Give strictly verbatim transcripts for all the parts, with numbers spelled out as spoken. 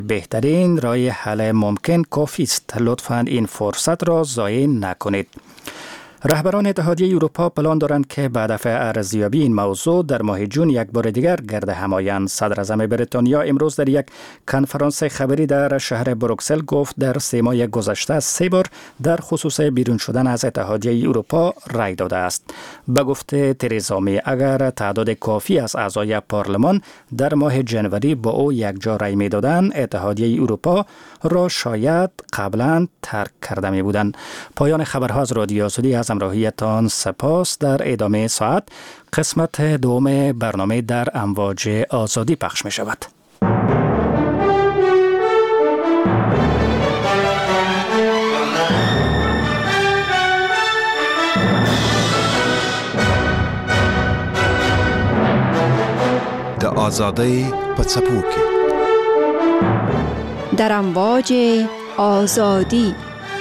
بهترین راه حل ممکن کافی است. لطفاً این فرصت را ضایع نکنید. رهبران اتحادیه اروپا پلان دارند که به هدف ارزیابی این موضوع در ماه جون یک بار دیگر گرد هم آیند. صدر اعظم بریتانیا امروز در یک کنفرانس خبری در شهر بروکسل گفت در سه ماه گذشته سه بار در خصوص بیرون شدن از اتحادیه اروپا رای داده است. به گفته ترزا می اگر تعداد کافی از اعضای پارلمان در ماه جنوری با او یک جا رای می دادند، اتحادیه اروپا را شاید قبلا ترک کرده می بودند. پایان خبرها از رادیو آزادی از همراهیتان سپاس. در ادامه ساعت قسمت دوم برنامه در امواج آزادی پخش می شود. د آزادی په څپو کې در امواج آزادی.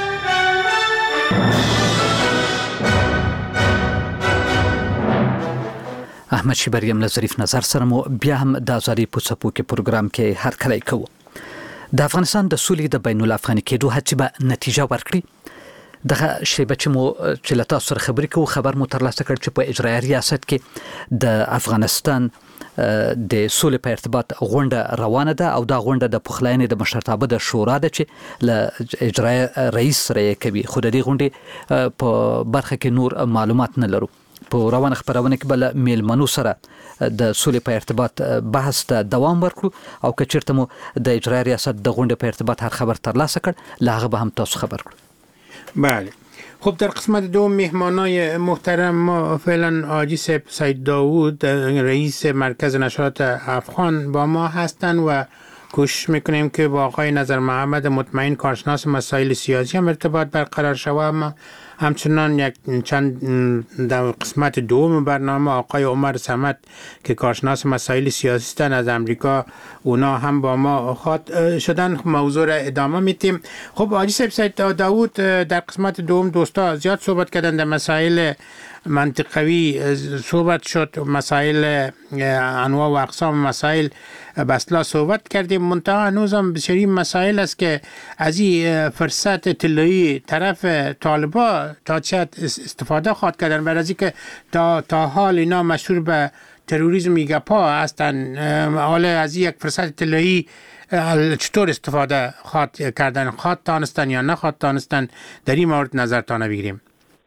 احمد شیبریم له ظریف نظر سره مو بیا هم د آزادی په څپو کې پروګرام کې هر کله کوو. د افغانستان د سولې د بین الافغاني کېدو هڅې به نتیجه ورکړي. دغه شیبه چې مو چې له تاسو سره خبرې کوو خبر مو ترلاسه کړ چې په اجرایي ریاست کې د افغانستان د سولې په ارتباط غونډه روانه ده او دا غونډه د پخلاینې د مشرتابه د شورا ده چې له اجرایي رئیس سره کوي. خو د دې غونډې په برخه کې نور معلومات نه لرو. په روانه خبرونه کې بل میلمنو سره د سولې په ارتباط بحث ته دوام ورکړو او که چیرته مو د اجرایي ریاست د غونډې په ارتباط هر خبر ترلاسه کړ له هغه به هم تاسو خبر کړو. بله. خب در قسمت دوم مهمانای محترم ما فعلا حاجی سید داوود رئیس مرکز نشاط افغان با ما هستند و کوشش میکنیم که با آقای نظر محمد مطمئن کارشناس مسائل سیاسی هم ارتباط برقرار شود. همچنان یک چند در قسمت دوم برنامه آقای عمر صمد که کارشناس مسائل سیاسی هستند از امریکا، اونا هم با ما خواهد شدن. موضوع را ادامه میتیم. خب حاجی سید داوود در قسمت دوم دوستا زیاد صحبت کردن در مسائل منطقوی صحبت شد، مسائل انواع و اقسام مسائل بسلا صحبت کردیم. منتها هنوز هم بسیاری مسائل است که از این فرصت طلایی طرف طالبا تا چه استفاده خواهد کردن، برای از که تا تا حال اینا مشهور به تروریسم گپا هستن. حالا از یک فرصت طلایی چطور استفاده خواهد کردن، خواهد تانستن یا نخواهد تانستن، در این مورد نظرتان بگیریم.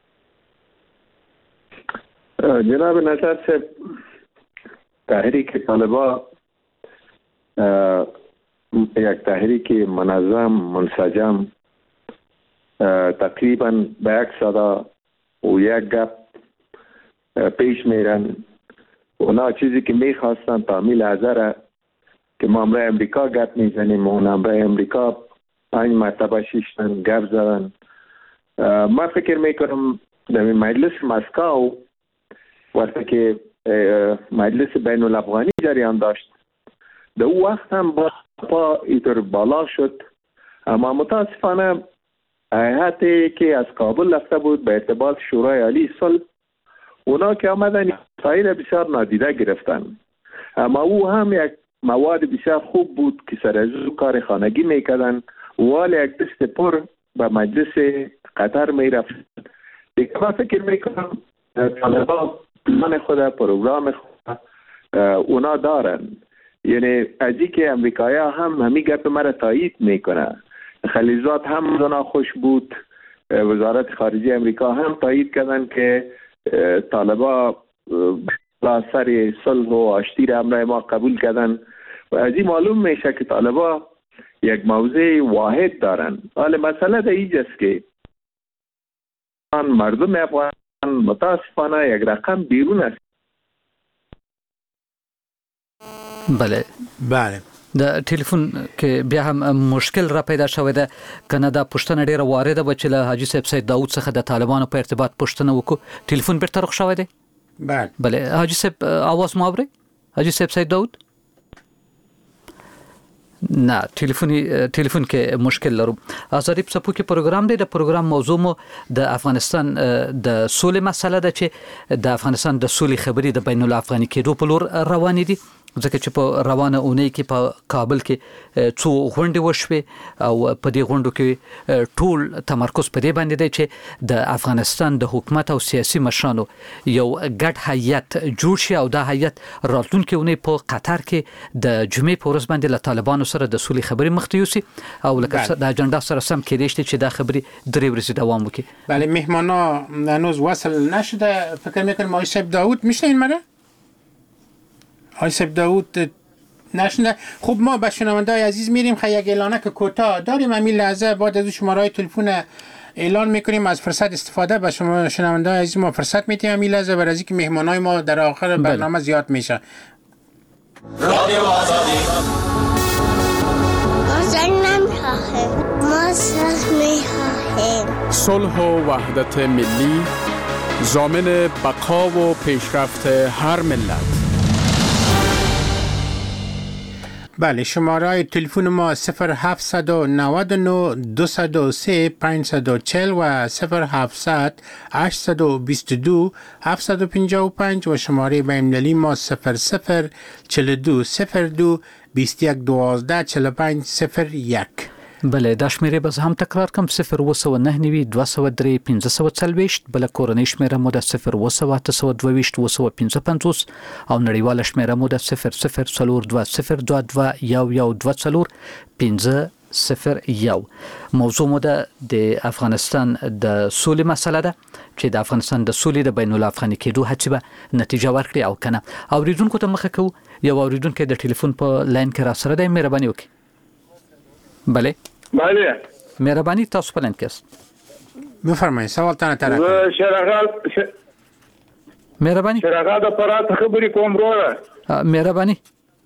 جناب نصر صاحب، تحریک طالبا یک تحریک منظم منسجم تقریبا به یک صدا و یک گپ پیش میرن. اونا چیزی که میخواستن تعمیل حاضره که ما امرای امریکا گپ میزنیم، اون امرای امریکا پنج مرتبه شیشتن گپ زدن. من فکر میکنم در مجلس مسکو وقتی که مجلس بین الافغانی جریان داشت در او وقت هم با پا ایتر بالا شد، اما متاسفانه هیئتی که از کابل رفته بود به ارتباط شورای عالی صلح، اونا که آمدن مسائل بسیار نادیده گرفتن. اما او هم یک مواد بسیار خوب بود که سر از کار خانگی میکردن و حال یک دست پر به مجلس قطر میرفت. دیگه من فکر میکنم طالبان پلان خود پروگرام خود اونا دارن. یعنی از این که امریکایی هم همین گپ مرا تایید میکنه، خلیزات هم اونا خوش بود، وزارت خارجه امریکا هم تایید کردن که طالبا با سر صلح و آشتی را امرای ما قبول کردن و از این معلوم میشه که طالبا یک موضع واحد دارن. حالا مسئله در اینجاست که مردم افغان متاسفانه یک رقم بیرون است. بله بله. د ټلیفون کې بیا هم مشکل را پیدا شوی ده، کنه دا پښتنه ډیره وارده به چې له حاجی صاحب سید داوود څخه د طالبانو په ارتباط پښتنه وکړو. ټلیفون بیرته رخ شوی دی. بله بله حاجی صاحب आवाज مو اورئ؟ حاجی صاحب سید داوود نه، ټلیفوني ټلیفون کې مشکل لرو. آزادی په څپو کې پروګرام دی. د پروګرام موضوع مو د افغانستان د سولې مسله ده چې د افغانستان د سولې خبرې د بین الافغاني کېدو په لور روانې دي. ځکه چې په روانه اونۍ کې په کابل کې څو غونډې وشوې او په دې غونډو کې ټول تمرکز په دې باندې دی چې د افغانستان د حکومت او سیاسي مشرانو یو ګډ هیئت جوړ شي او دا هیئت راتلونکي اونۍ په قطر کې د جمعې په ورځ باندې له طالبانو سره د سولې خبرې مخ ته یوسي او لکه د اجنډا سره سم کېدای شي چې دا خبرې درې ورځې دوام وکړي. بله مهمانا هنوز وصل نشده. فکر میکنم آقای سیب داوود میشنین مرا؟ آقای سیب داوود نشنده. خب ما به شنونده‌های عزیز میریم خیلی یک اعلانک کوتاه داریم. همین لحظه بعد از شماره‌های تلفن اعلان میکنیم از فرصت استفاده به شما شنونده‌های عزیز ما فرصت میدیم همین لحظه برای اینکه مهمانای ما در آخر برنامه زیاد میشه. رادیو آزادی آزاد نمیخواهیم ما صلح میخواهیم. صلح و وحدت ملی ضامن بقا و پیشرفت هر ملت. بله شماره تلفن ما صفر هفتصد و نود و نه دویست و سه پانصد و چهل و صفر هفتصد هشتصد و بیست و دو هفتصد و پنجاه و پنج و شماره بین‌المللی ما صفر صفر چهل و دو صفر دو بیست و یک دوازده چهل و پنج صفر یک. بله دا شمیره باز هم تکرار کم صفر و سو نه نوی دو سو دری پینزه سو چلویشت. بله کورنی شمیره مو دا صفر و سو اته سو دویشت و سو پینزه پنځوس او نړیواله شمیره مو دا صفر صفر څلور دوه صفر دوه دوه یو یو دوه څلور پینزه صفر یو. موضوع مو دا د افغانستان د سولې مسله ده چې د افغانستان د سولې د بین الافغاني کېدو هڅې به نتیجه ورکړي او کنه. اوریدونکو ته مخه کوو. یو اوریدونکو د ټلیفون په لاین کې را سره دی. مهرباني وکړئ. بله بله مهربانی تاسو پلان کست بفرمایید سوال تنه طرف شرغال ش... مهربانی شرغال د پرات خبرې کوم وروره مهربانی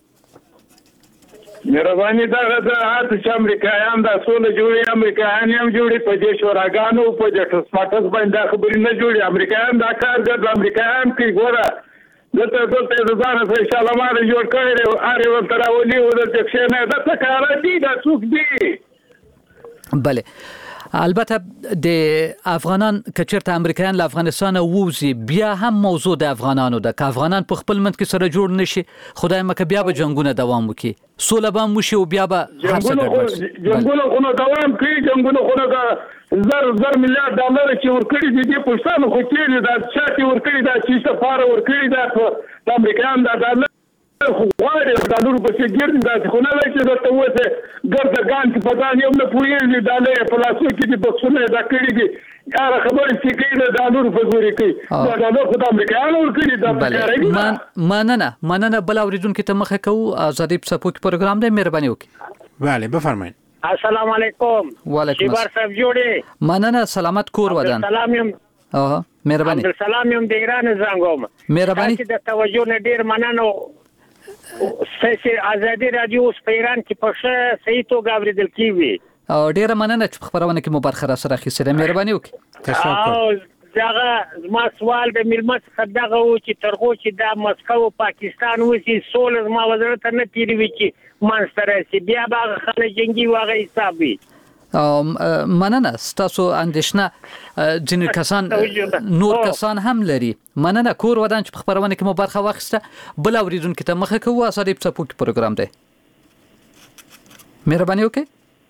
مهرباني دا د هات چې امریکایان د سولې جوړي امریکایان هم جوړي په دې شوراګانو په دې ټسماټس باندې خبرې نه جوړي. امریکایان دا کار د امریکایان کې ګوره دته دته د ځان سره ان شاء الله ما جوړ کړی اره ول تراولي او د څه نه د څه کار دي دا څوک دي. بله البته د افغانان کچرته امریکایان له افغانستان ووزي بیا هم موضوع د افغانانو ده. که افغانان په خپل منځ کې سره جوړ نشي خدای مکه بیا به جنگونه دوام وکړي سوله به هم وشي او بیا به هر څه ګډوډ شي. جنگونه خو نو دوام کوي. جنگونه خو نو زر زر میلیارډ ډالر چې ورکړي دي د پښتون خو کې دا چې ورکړي دا چې سفاره ورکړي دا د امریکایان دا ډالر خو غواړي دا نور په څیر ګرځي دا خو نه لای چې دا ته وته ګرځګان چې په ځان یو نه پوهیږي دا له پلاسو کې د بکسونه دا کړی دي هغه خبرې چې کوي دا نور په زوري کوي دا نور خو د امریکایانو ورکړي دا کاري من مننه مننه بل اوریدونکو ته مخه کوو. آزادی پسپوک پروګرام دی. مهرباني وکړئ. بله بفرمایید. السلام علیکم. وعلیکم شیبر صاحب جوړي مننه سلامت کور ودان. سلام یم. اوه مهرباني. عبدالسلام یم د ایران زنګوم. مهرباني. چې د توجه نه ډیر مننه. سیاسي ازادي رادیو اوس په ایران کې په ښه صحیح توګه اورېدل کیږي. او ډیره مننه چې خبرونه کې مو برخه را سره اخیستل. مهرباني وکړئ. تشکر. دغه زما سوال د ملمت دغه و چې ترغو چې د مسکو پاکستان وسی سول زما وزارت نه تیری چې منستر سي بیا به خلک جنگي واغې حساب وي. مننه ستاسو اندیشنه ځینې کسان نور کسان هم لري. مننه کور ودان چې په خبرونه کې مو برخه واخیسته. بل اوریدونکو ته مخه کوو. آزادی پسپوک پروګرام دی. مهرباني وکړئ.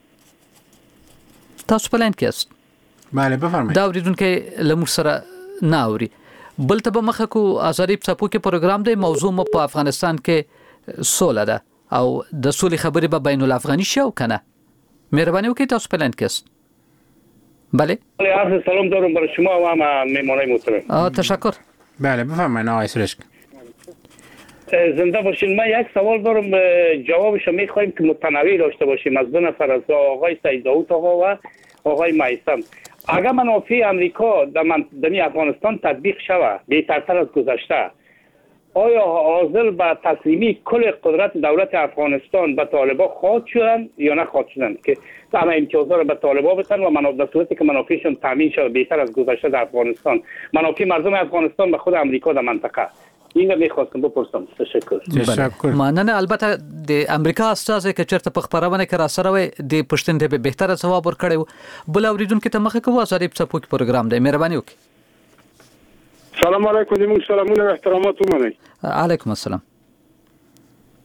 تاسو په لاین کې یاست. بله بفرمایید. دا اوریدونکو لمر سره نه اوري. بل ته به مخه کوو. آزادی پسپوک پروګرام دی. موضوع مو په افغانستان کې سوله ده او د سولې خبرې به بین الافغاني شي او کنه. مهربانی وکړئ. تاسو په لاین کې یاست. بله عرض سلام دارم برای شما و هم مهمانای محترم. تشکر. بله بفرمایید آقای سرشک. زنده باشین. من یک سوال دارم جوابش میخوایم که متنوع داشته باشیم از دو نفر از آقای سید داوود آقا و آقای میثم. اگر منافع امریکا در منطقه افغانستان تطبیق شود بهترتر از گذشته آیا حاضر به تسلیمی کل قدرت دولت افغانستان به طالبان خواهد شدن یا نه خواهد شدن که همه امتیازها را به طالبان بدن و منافع در صورتی که منافعشون تامین شود بهتر از گذشته در افغانستان منافع مردم افغانستان به خود امریکا در منطقه. اینو میخواستم بپرسم. تشکر. تشکر. مننه. البته د امریکا استازي که چرته په خبرونه کې را سره وي د پښتون ته به بهتره ځواب ورکړي. بل اوریدونکو ته مخه کوو. آزادی پسپوک پروګرام دی. مهرباني وکړئ. سلام علیکم. زموږ سلامونه او احترامات ومنئ. علیکم السلام.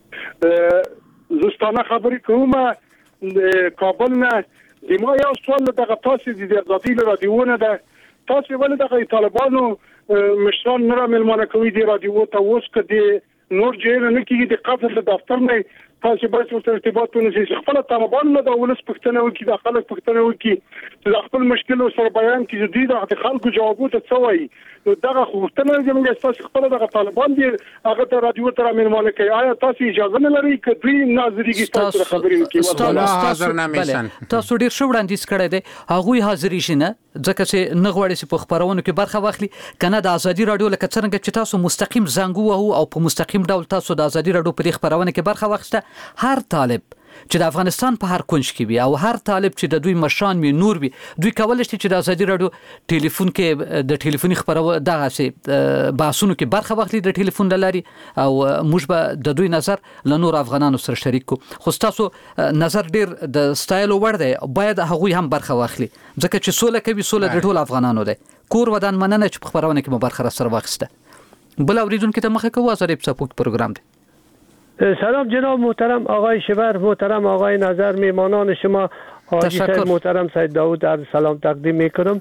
دوستانه خبری کومه کابل نه دیما یو سوال دغه تاسو د ازادي رادیو ده تاسو ولې دغه طالبانو مشران نه ملمانه کوي د رادیو ته اوس کدي نور جیر نه کیږي د قفل دفتر نه تاسو باید ورته ارتباط ونیسئ خپل طالبان نه د ولس پښتنه وکي د خلک پښتنه وکي د خپل مشکل سره بیان کړي جدي د خلکو جوابونه څه وایي نو دغه خوښتنه زموږ تاسو خپل دغه طالبان دي هغه ته رادیو ته ملمانه کوي آیا تاسو اجازه نه لرئ کدی ناظریږي تاسو خبرې وکړي والله حاضر نمیشن تاسو ډیر ښه وړاندیز کړی دی هغه حاضر شي نه ځکه چې نه غواړي چې په خبرونو کې برخه واخلي کنه د ازادي رادیو لکه څنګه چې تاسو مستقیم زنګ وو او په مستقیم ډول تاسو د ازادي رادیو په خبرونه کې برخه واخیسته هر طالب چې د افغانستان په هر کونج کې وي او هر طالب چې د دوی مشان می نور وي دوی کولای شي چې د ازادي رادیو ټلیفون کې د ټلیفوني خبرو دغه سي باسونو کې برخه واخلي د ټلیفون لاري او موږ به د دوی نظر له نور افغانانو سره شریک کو خو تاسو نظر ډیر د سټایل ور دی باید هغه هم برخه واخلي ځکه چې سوله کوي سوله د ټول افغانانو دی کور ودان مننه چې په خبرونه کې برخه سره واخسته بل اوریدونکو ته مخه کوو ازادي پسپوک پروگرام دی سلام جناب محترم آقای شبر محترم آقای نظر میمانان شما حاجی صاحب محترم سید داوود عرض سلام تقدیم میکنم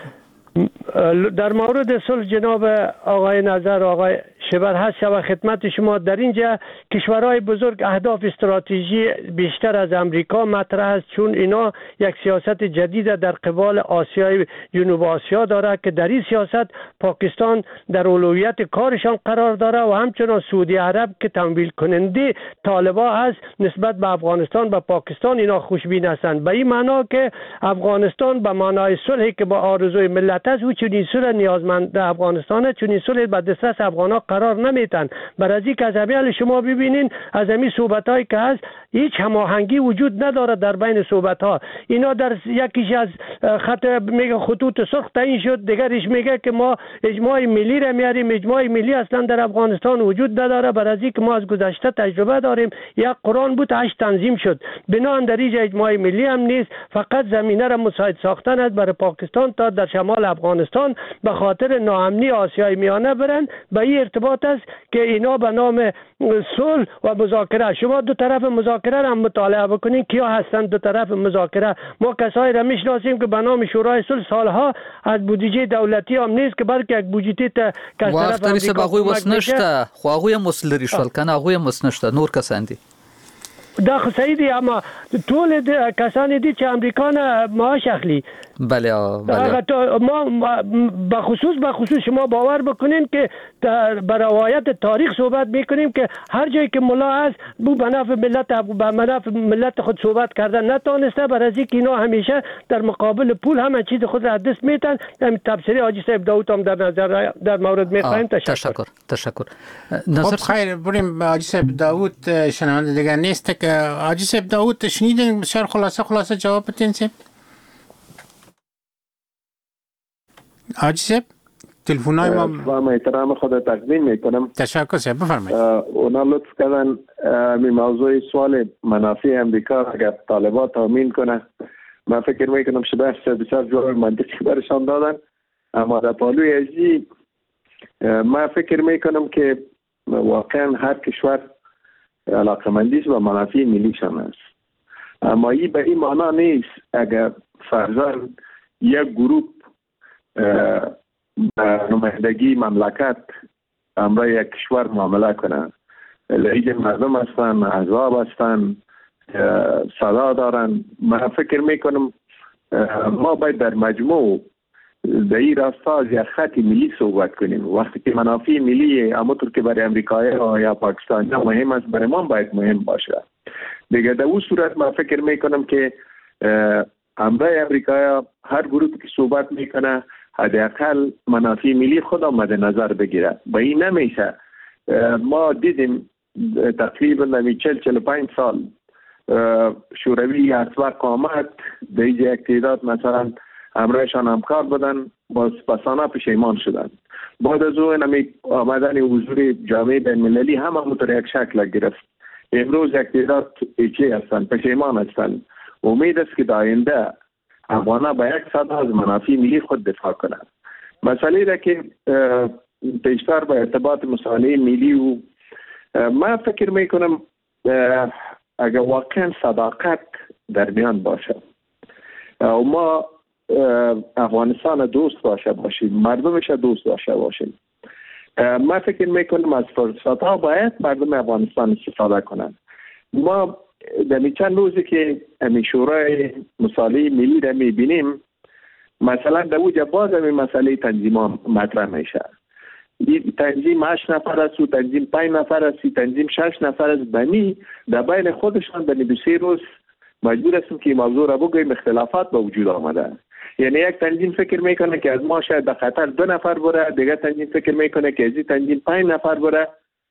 تشکر در مورد صلح جناب آقای نظر آقای شبر هست شب خدمت شما در اینجا کشورهای بزرگ اهداف استراتژی بیشتر از امریکا مطرح است چون اینا یک سیاست جدید در قبال آسیای جنوب آسیا داره که در این سیاست پاکستان در اولویت کارشان قرار داره و همچنان سعودی عرب که تمویل کننده طالبان است نسبت به افغانستان و پاکستان اینا خوشبین هستند به این معنا که افغانستان به معنای صلحی که با آرزوی ملت است و چنین صلح نیازمند افغانستان چنین صلح به دسترس افغانان قرار نمیتن برای اینکه از همین شما ببینین از همین صحبتایی که هست هیچ هماهنگی وجود نداره در بین صحبت ها اینا در یکیش از خط میگه خطوط سرخ تعیین شد دیگرش میگه که ما اجماع ملی را میاریم اجماع ملی اصلا در افغانستان وجود نداره برای اینکه ما از گذشته تجربه داریم یک قرآن بود هشت تنظیم شد بنا در اینجا اجماع ملی هم نیست فقط زمینه را مساعد ساختن است برای پاکستان تا در شمال افغانستان به خاطر ناامنی آسیای میانه برن به این ارتباط است که اینا به نام صلح و مذاکره شما دو طرف مذاکره را مطالعه بکنین کیا هستند دو طرف مذاکره ما کسایی را میشناسیم که به نام شورای صلح سالها از بودجه دولتی هم نیست که بلکه یک بودجه ته که از طرف امریکا کمک نشته خو هغه مسلری شول کنه هغه مسنشته نور کسان دي دا خو صحیح دی اما ټول کسان دي چې امریکا نه معاش اخلي بله بله ما به خصوص به خصوص شما باور بکنین که بر روایت تاریخ صحبت میکنیم که هر جایی که ملا هست بو به نفع ملت به نفع ملت خود صحبت کردن نتونسته برای اینکه اینا همیشه در مقابل پول همه چیز خود را دست میتن تفسیری حاجی صاحب داوود هم در نظر در مورد میخوایم تشکر تشکر تشکر نظر خیر بریم حاجی صاحب داوود شنونده دیگه نیست که حاجی صاحب داوود شنیدین بسیار خلاصه خلاصه جواب بدین صاحب حاجی صاحب تلفن‌های ما با احترام خود تقدیم میکنم تشکر صاحب بفرمایید اونا لطف کردن می موضوع سوال منافع امریکا اگر طالبان تامین کنه من فکر میکنم شبه بسیار جواب منطقی برشان دادن اما در پالوی ازی من فکر میکنم که واقعا هر کشور علاقمندیش و منافع ملیشان است اما این به این معنا نیست اگر فرضاً یک گروه نمایندگی مملکت امرای یک کشور معامله کنه لحیج مردم هستن احزاب هستن صدا دارن من فکر میکنم ما باید در مجموع در این راستا از یک خط ملی صحبت کنیم وقتی که منافع ملی همونطور که برای امریکایی یا پاکستانی مهم است برای ما باید مهم باشه دیگه در اون صورت من فکر میکنم که امرای امریکایی هر گروه که صحبت میکنه حداقل منافع ملی خود مد نظر بگیره با این نمیشه ما دیدیم تقریبا نمی چل چل پنج سال شوروی اسبق آمد در اینجا یک تعداد مثلا امرایشان همکار بودن باز پسانه پشیمان شدن بعد از اون نمی آمدن حضور جامعه بین المللی هم همونطور یک شکل گرفت امروز یک تعداد ایچه هستن پشیمان هستن امید است که در آینده افغانها با یک صد از منافع ملی خود دفاع کنند مسئله را که بیشتر با ارتباط مصالحه ملی و من فکر میکنم اگر واقعا صداقت در میان باشه و ما افغانستان دوست باشه باشیم، مردمش دوست داشته باشیم، ما فکر میکنم از فرصت ها باید مردم افغانستان استفاده کنند. ما در چند روزی که امی شورای مصالحه ملی را میبینیم، مثلا در اوجه باز امی مسئله تنظیم ها مطرح میشه. تنظیم هشت نفر است و تنظیم پنج نفر است، تنظیم شش نفر است. بمی در بین خودشان در دو سه روز مجبور هستیم که موضوع را بگوییم اختلافات به وجود آمده. یعنی یک تنظیم فکر میکنه که از ما شاید به خطر دو نفر بره، دیگر تنظیم فکر میکنه که از این تنظیم پنج نفر بره.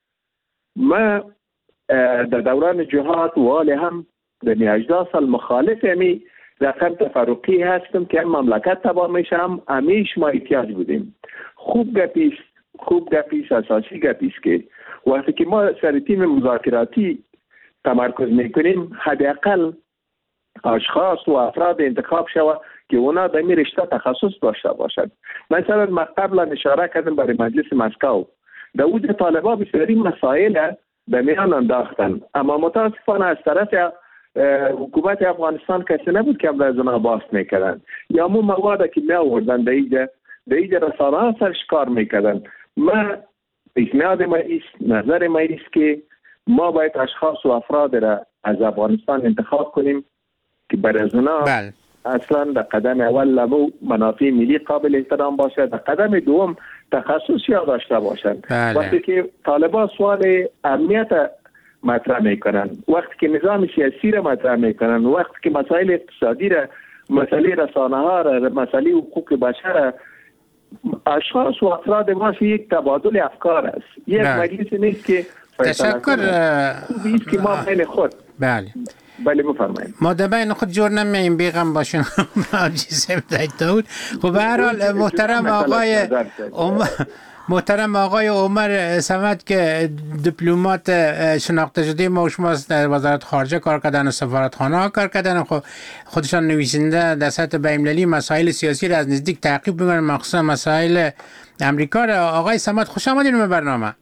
ما در دوران جهاد و حال هم در هجده سال مخالف امی رقم تفرقی هستم که هم مملکت تباه میشه، هم همیش ما احتیاج بودیم. خوب گپیست خوب گپیست اساسی گپیست که وقتی که ما سر تیم مذاکراتی تمرکز میکنیم، حداقل اشخاص و افراد انتخاب شود که اونا در این رشته تخصص داشته باشد. مثلا ما قبلا اشاره کردم برای مجلس مسکو، در اوج طالبان بسیاری مسائل به میان انداختن، اما متاسفانه از طرف حکومت افغانستان کسی نبود که از اونا باز میکردن، یا مو مواد که می آوردن در اینجا در اینجا رسانه ها سرش کار میکردن. ما پیشنهاد ما ایست، نظر ما ایست که ما باید اشخاص و افراد را از افغانستان انتخاب کنیم که برای از اونا بله. اصلا در قدم اول لبو منافع ملی قابل احترام باشه، در قدم دوم تخصص یا داشته باشن. بله. وقتی که طالبان سوال امنیت مطرح میکنن، وقتی که نظام سیاسی را مطرح میکنن، وقتی که مسائل اقتصادی را، مسائل رسانه ها را، مسائل حقوق بشر، اشخاص و افراد ما یک تبادل افکار است. یک مجلس نیست که تشکر خوبی است که ما بین خود بله بله بفرمایید ما در بین خود جور نمیم بیغم باشین حاجی سید داود. خب به هر حال محترم آقای محترم آقای عمر صمد که دیپلمات شناخته شده ما و شما در وزارت خارجه کار کردن و سفارتخانه ها کار کردن، خب خودشان نویسنده در سطح بین‌المللی مسائل سیاسی را از نزدیک تعقیب می‌کنن، مخصوصا مسائل امریکا را. آقای صمد خوش آمدید به برنامه.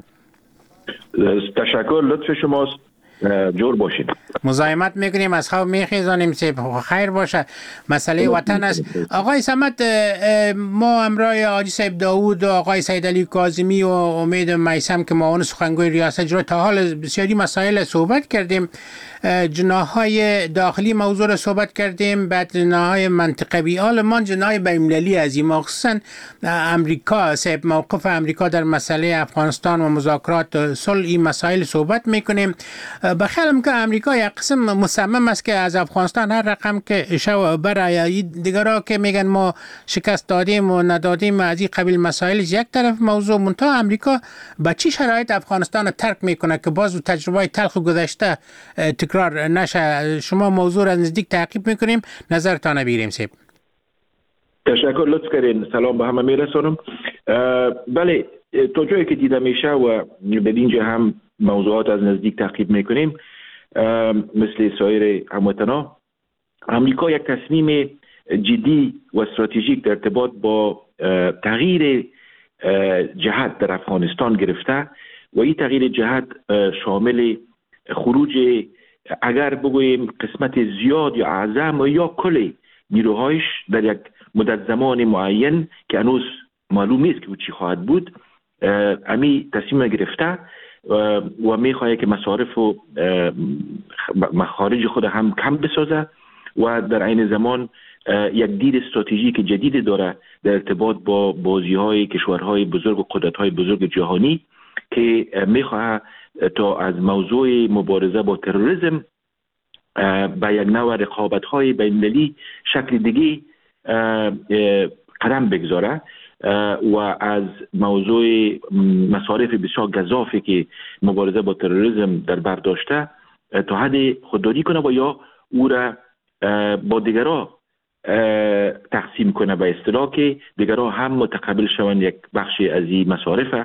تشکر، لطف شماست، جور باشید. مزاحمت میکنیم، از خواب میخیزانیم، سیب خیر باشه، مسئله وطن است. آقای صمد، ما همراه حاجی سید داود و آقای سید علی کاظمی و امید میثم که معاون سخنگوی ریاست جمهوری تا حال بسیاری مسائل صحبت کردیم. جناح‌های داخلی موضوع را صحبت کردیم، بعد جناح‌های منطقه بیال من جناح بین‌المللی از این، مخصوصا امریکا، سیب موقف امریکا در مسئله افغانستان و مذاکرات صلح، این مسائل صحبت میکنیم. بخیالم که امریکا یک قسم مصمم است که از افغانستان هر رقم که شو برای دیگرها که میگن ما شکست دادیم و ندادیم از این قبیل مسائل یک طرف موضوع، منتها امریکا با چی شرایط افغانستان رو ترک میکنه که باز تجربه تلخ گذشته تکرار نشه. شما موضوع را نزدیک تعقیب میکنیم، نظرتان بگیریم. سیب تشکر، لطف کردین. سلام به همه میرسونم. بله، تا جایی که دیده میشه و به اینجا هم موضوعات از نزدیک تعقیب میکنیم، مثل سایر هموطنا، امریکا یک تصمیم جدی و استراتژیک در ارتباط با تغییر جهت در افغانستان گرفته و این تغییر جهت شامل خروج، اگر بگوییم قسمت زیاد یا اعظم یا کل نیروهایش در یک مدت زمان معین که هنوز معلوم نیست که چی خواهد بود، امی تصمیم گرفته و میخواهد که مصارف و مخارج خود هم کم بسازه و در عین زمان یک دید استراتژیک جدید داره در ارتباط با بازی‌های کشورهای بزرگ و قدرت‌های بزرگ جهانی که میخواهد تا از موضوع مبارزه با تروریسم به یک نوع رقابت‌های بین‌المللی شکل دیگه قدم بگذاره و از موضوع مصارف بسیار گزافی که مبارزه با تروریسم در بر داشته تا حد خودداری کنه و یا او را با دیگرها تقسیم کنه به اصطلاح که دیگرها هم متقبل شوند یک بخشی از این مصارف،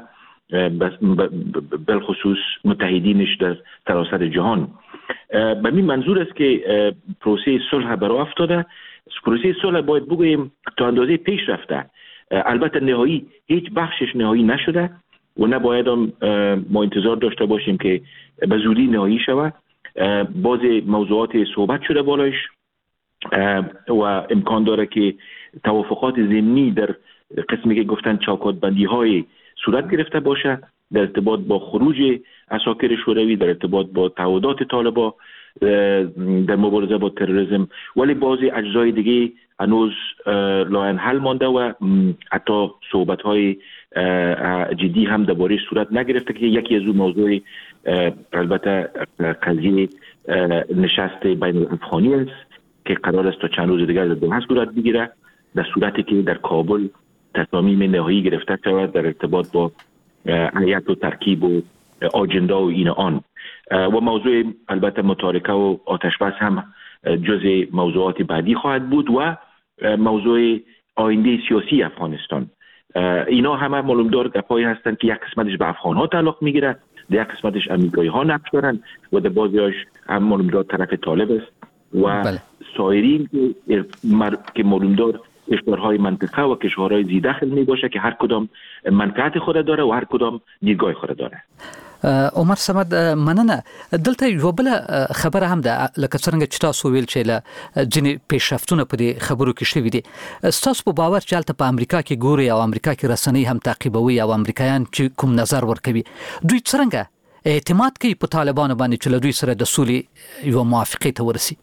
بالخصوص متحدینش در سراسر جهان. به این منظور است که پروسه صلح برای افتاده. پروسه صلح باید بگوییم تا اندازه پیش رفته، البته نهایی هیچ بخشش نهایی نشده و نباید هم ما انتظار داشته باشیم که به زودی نهایی شود. باز موضوعات صحبت شده بالایش و امکان داره که توافقات ضمنی در قسمی که گفتن چوکات بندی های صورت گرفته باشه در ارتباط با خروج عساکر شوروی، در ارتباط با تعهدات طالبا در مبارزه با تروریسم، ولی بعضی اجزای دیگه هنوز لاینحل مانده و حتی صحبت های جدی هم درباره صورت نگرفته که یکی از اون موضوع البته قضیه نشست بین الافغانی است که قرار است تا چند روز دیگر در دوحه صورت بگیره، در صورتی که در کابل تصامیم نهایی گرفته شود در ارتباط با هیئت و ترکیب و آجندا و این آن. و موضوع البته متارکه و آتش بس هم جز موضوعات بعدی خواهد بود و موضوع آینده سیاسی افغانستان. اینا همه معلوم دار گپایی هستند که یک قسمتش به افغان ها تعلق میگیره، در یک قسمتش امریکایی ها نقش دارن و در بعضیاش هم معلوم دار طرف طالب است و بله. سایرین که معلوم دار کشورهای منطقه و کشورهای زی دخل می باشه که هر کدام منفعت خود داره و هر کدام دیدگاه خود داره. عمر صمد مننه. دلته یو بل خبره هم ده لکه څنګه چې تاسو ویل چې له ځینې پیشرفتونه په دې خبرو کې شوي دي. تاسو په باور چې هلته په امریکا کې ګوري او امریکا کې رسنۍ هم تعقیبوي او امریکایان چې کوم نظر ورکوي دوی څنګه اعتماد کوي په طالبانو باندې چې له دوی سره د سولې یو موافقه ته ورسي؟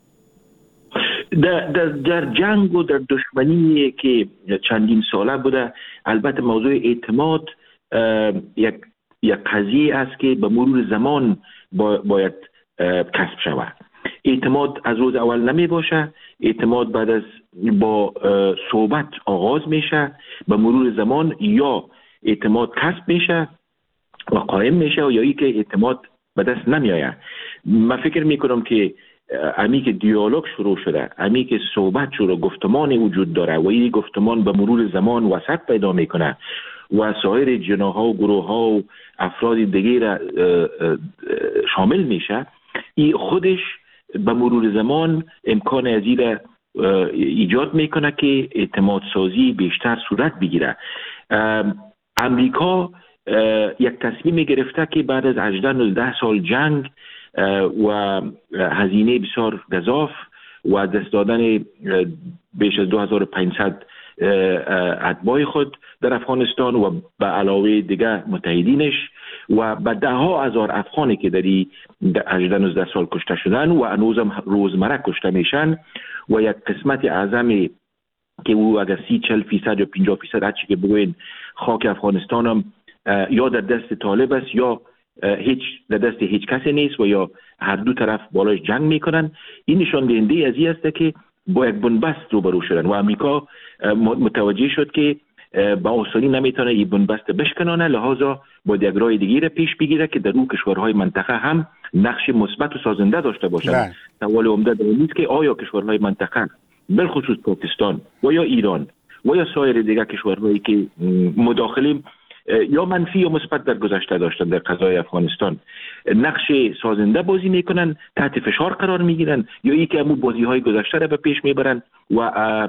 در, در, در جنگ و در دشمنی که چندین ساله بوده البته موضوع اعتماد یک یک قضیه است که به مرور زمان با باید کسب شود. اعتماد از روز اول نمی باشه، اعتماد بعد از با صحبت آغاز میشه، به مرور زمان یا اعتماد کسب میشه و قائم میشه یا ای که اعتماد به دست نمی آید. من فکر میکنم که امی که دیالوگ شروع شده، امی که صحبت شروع گفتمان وجود داره و این گفتمان به مرور زمان وسعت پیدا میکنه و سایر جناح ها و گروه ها و افراد دیگه را شامل میشه، این خودش به مرور زمان امکان از این را ایجاد میکنه که اعتماد سازی بیشتر صورت بگیره. امریکا یک تصمیم گرفته که بعد از هجده نوزده سال جنگ و هزینه بسیار گزاف و دست دادن بیش از دو هزار و پانصد اتباع خود در افغانستان و به علاوه دیگه متحدینش و به ده ها هزار افغانی که در هجده نوزده سال کشته شدن و هنوز هم روزمره کشته میشن و یک قسمت اعظمی که او اگر سی چل فیصد یا پنجاه فیصد هرچی که بگوین خاک افغانستان هم یا در دست طالب است یا هیچ در دست هیچ کسی نیست و یا هر دو طرف بالاش جنگ میکنن. این نشان دهنده از این است که با یک بنبست روبرو شدن و امریکا متوجه شد که با آسانی نمیتونه این بنبست بشکنانه، لحاظا با یک راه دیگه را پیش بگیره که در اون کشورهای منطقه هم نقش مثبت و سازنده داشته باشند. سوال عمده در این است که آیا کشورهای منطقه بالخصوص پاکستان و یا ایران و یا سایر دیگر کشورهایی که مداخله یا منفی یا مثبت در گذشته داشتن در قضای افغانستان نقش سازنده بازی میکنن، تحت فشار قرار میگیرن یا ای که همون بازی های گذشته را به پیش میبرن و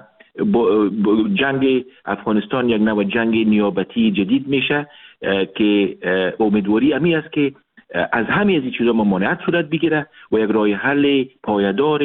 جنگ افغانستان یک نوع جنگ نیابتی جدید میشه که امیدواری امی است که از همه از این چیزا ممانعت صورت بگیره و یک راه حل پایدار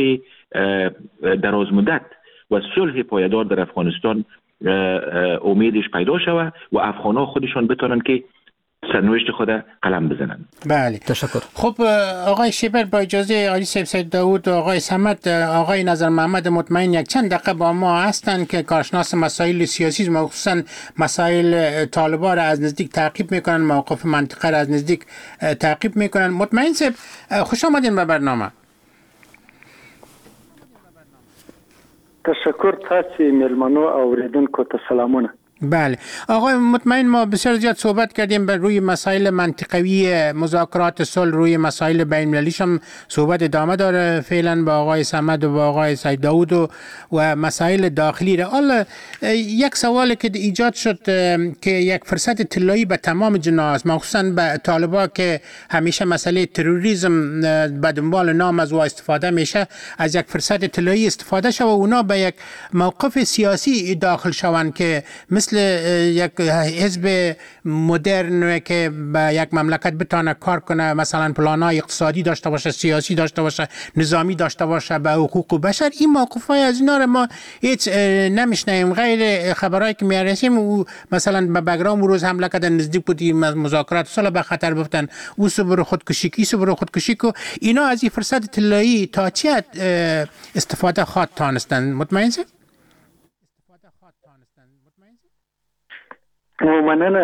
دراز مدت و صلح پایدار در افغانستان امیدش پیدا شود و افغان‌ها خودشان بتونن که سرنوشت خود قلم بزنن. بله تشکر. خب آقای شیبر با اجازه آقای سید داوود و آقای صمد، آقای نظر محمد مطمئن یک چند دقیقه با ما هستند که کارشناس مسائل سیاسی مخصوصا مسائل طالبان را از نزدیک تعقیب میکنن، موقف منطقه را از نزدیک تعقیب میکنن. مطمئن صاحب خوش آمدین به برنامه. تشکر. تاسو ملمنو اوریدونکو ته سلامونه. بله آقای مطمئن، ما بسیار زیاد صحبت کردیم بر روی مسائل منطقوی مذاکرات صلح، روی مسائل بین المللیش هم صحبت ادامه داره فعلا با آقای صمد و با آقای سید داوود و, و مسائل داخلی را. حالا یک سوالی که ایجاد شد که یک فرصت طلایی به تمام جناح است، مخصوصا به طالبا که همیشه مسئله تروریسم به دنبال نام از او استفاده میشه، از یک فرصت طلایی استفاده شد و اونا به یک موقف سیاسی داخل شوند که مثل مثل یک حزب مدرن که به یک مملکت بتانه کار کنه، مثلا پلان‌های اقتصادی داشته باشه، سیاسی داشته باشه، نظامی داشته باشه، به حقوق بشر، این موقف‌های از اینا رو ما هیچ نمیشنیم. غیر خبرایی که میرسیم و مثلا به بگرام روز حمله کردن، نزدیک بودیم مذاکرات صلح به خطر بفتن، او سبر خودکشی کی سبر خودکشی کو، اینا از این فرصت طلایی تا چه استفاده خواهد تانستن؟ مطمئن است؟ مننه.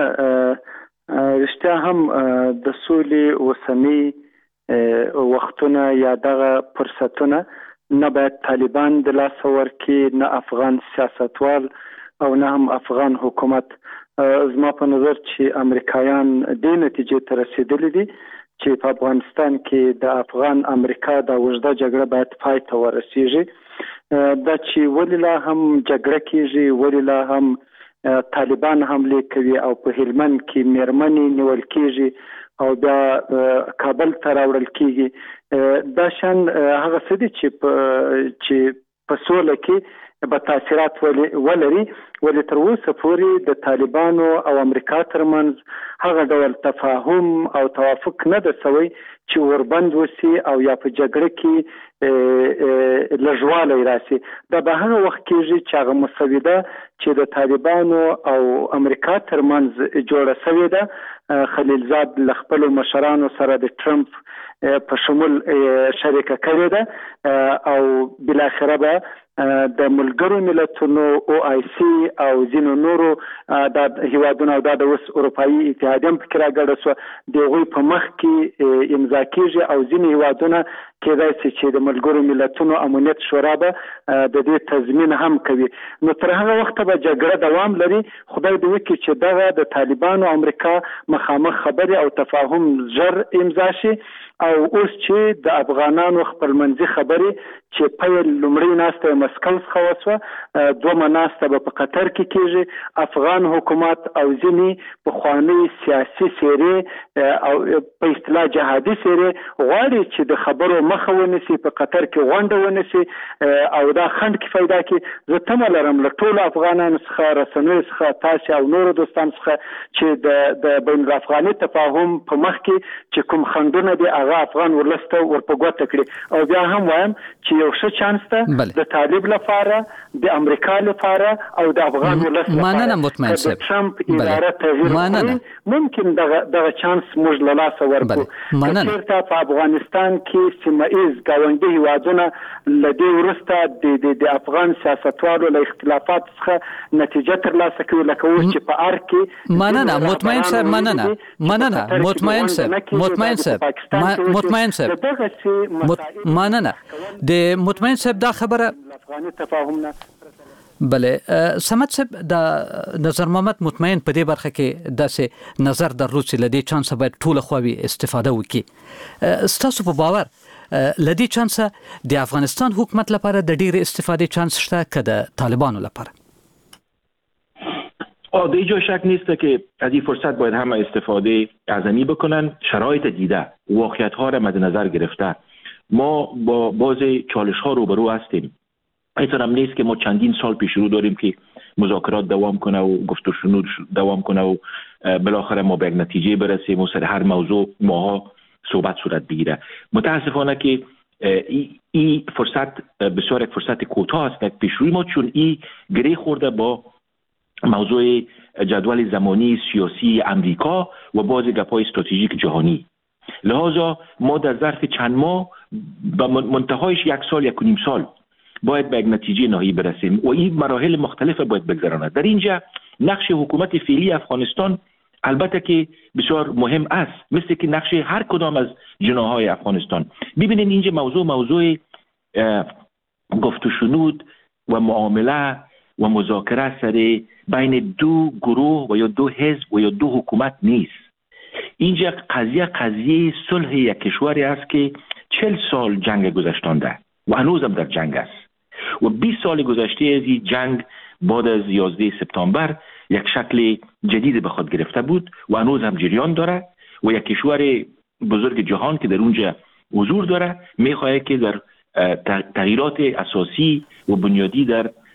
رښتیا هم د سولې اوسنی وختونه یا دغه فرصتونه نه باید طالبان د لاس ورکړي، نه افغان سیاستوال او نه هم افغان حکومت. زما په نظر چې امریکایان دې نتیجې ته رسیدلي دي چې په افغانستان کې د افغان امریکا د اوږده جګړه باید پای ته ورسیږي. دا چې ولې لا هم جګړه کیږي، ولې لا هم طالبان حمله کوي او په هلمند کې میرمنې نیول کیږي او بیا کابل ته راوړل کیږي، دا شان هغه څه دي چې چې په سوله کې به تاثیرات ولري. ولې تر اوسه پورې د طالبانو او امریکا ترمنځ هغه ډول تفاهم او توافق نه ده سوی چې وربند وسی او یا په جګړه کې لږوالی راسي. دا به هغه وخت کېږي چې هغه مسوده چې د طالبانو او امریکا ترمنځ جوړه سوې ده، خلیلزاد له خپلو مشرانو سره د ټرمپ په شمول شریکه کړې ده او بالاخره به د ملګرو ملتونو او آی سی او ځینو نورو د هیوادونو او د اوس اروپایي اتحادیه هم پکې راګډه سوه، د هغوی په مخ کې امضا کېږي او ځینې هیوادونه کېدای شي چې د ملګرو ملتونو امنیت شورا به د دې تضمین هم کوي. نو تر هغه وخته به جګړه دوام لري. خدای دې وکړي چې دغه د طالبانو او امریکا مخامخ خبرې او تفاهم ژر امضا شي او اوس چې د افغانانو خپلمنځي خبرې چې پیل لومړی ناسته مسکو څخه وسوه، دومه ناسته به په قطر کې کېږي. افغان حکومت او ځینې پخوانۍ سیاسي څېرې او په اصطلاح جهادي څېرې غواړي چې د خبرو مخه ونیسي، په قطر کې غونډه ونیسي او دا خنډ کې پیدا کړي. زه تمه لرم له ټولو افغانانو څخه، رسنیو څخه، تاسې او نورو دوستانو څخه چې د د بین الافغاني تفاهم په مخ کې چې کوم خنډونه دي هغه افغان ولس ته ورپه ګوته کړي. او بیا هم وایم چې یو ښه چانس ده د طالب لپاره، د امریکا لپاره او د افغان ولس لپاره. مننه مطمئن صاحب. ټرمپ اداره تغییر کړي، ممکن دغه دغه چانس موږ له لاسه ورکړو. مننه. چېرته په افغانستان کې سیمه ایز ګاونډي هیوادونه له دې وروسته د د افغان سیاستوالو له اختلافات څخه نتیجه ترلاسه کوي، لکه اوس چې په ارګ کې. مننه مطمئن صاحب. مننه مننه مطمئن صاحب. مطمئن صاحب. مطمئن صاحب. مننه د مطمئن صاحب دا خبره افغاني تفاهم نه. بله سمت صاحب، دا نظر محمد مطمئن په دې برخه کې داسې نظر درلود چې له دې چانسه باید ټوله خواوې استفاده وکړي. ستاسو په باور له دې چانسه د افغانستان حکومت لپاره د ډېرې استفادې چانس شته که د طالبانو لپاره؟ آه در اینجا شک نیست که از این فرصت باید همه استفاده اعظمی بکنن. شرایط دیده، واقعیت ها را مد نظر گرفته، ما با باز چالش ها روبرو هستیم. اینطور هم نیست که ما چندین سال پیش رو داریم که مذاکرات دوام کنه و گفت و شنود دوام کنه و بالاخره ما به نتیجه برسیم و سر هر موضوع ماها صحبت صورت بگیره. متاسفانه که این ای فرصت بسیار یک فرصت کوتاه است پیش روی ما، چون این گره خورده با موضوع جدول زمانی سیاسی امریکا و باز گپ‌های استراتژیک جهانی. لذا ما در ظرف چند ماه به منتهایش یک سال یک و نیم سال باید به یک نتیجه نهایی برسیم و این مراحل مختلف باید بگذراند. در اینجا نقش حکومت فعلی افغانستان البته که بسیار مهم است، مثل که نقش هر کدام از جناح‌های افغانستان. ببینید اینجا موضوع موضوع گفت و شنود و معامله و مذاکره سر بین دو گروه و یا دو حزب و یا دو حکومت نیست. اینجا قضیه قضیه صلح یک کشوری است که چهل سال جنگ گذشتانده و هنوز هم در جنگ است و بیست سال گذشته از این جنگ بعد از یازده سپتامبر یک شکل جدید به خود گرفته بود و هنوز هم جریان داره و یک کشور بزرگ جهان که در اونجا حضور داره میخواهد که در تغییرات اساسی و بنیادی در